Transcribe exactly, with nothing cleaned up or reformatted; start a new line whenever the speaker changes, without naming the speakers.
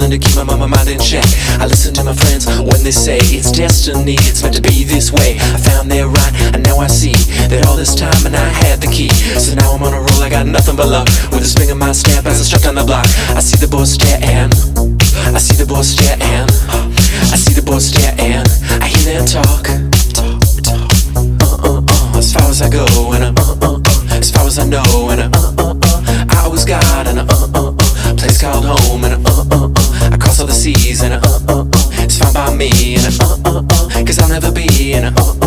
learned to keep my mind, my mind in check. I listen to my friends when they say it's destiny, it's meant to be this way. I found they're right, and now I see that all this time and I had the key. So now I'm on a roll, I got nothing but luck. With a swing of my step as I struck on the block. I see the boys stare and I see the boys stare and I see the boys stare and I hear them talk. Uh uh uh. As far as I go and uh uh uh. As far as I know and uh uh uh. I always got an uh uh uh. Place called home and uh uh uh. I cross all the seas and uh uh uh. It's found by me and uh uh uh. Cause I'll never be in a uh uh.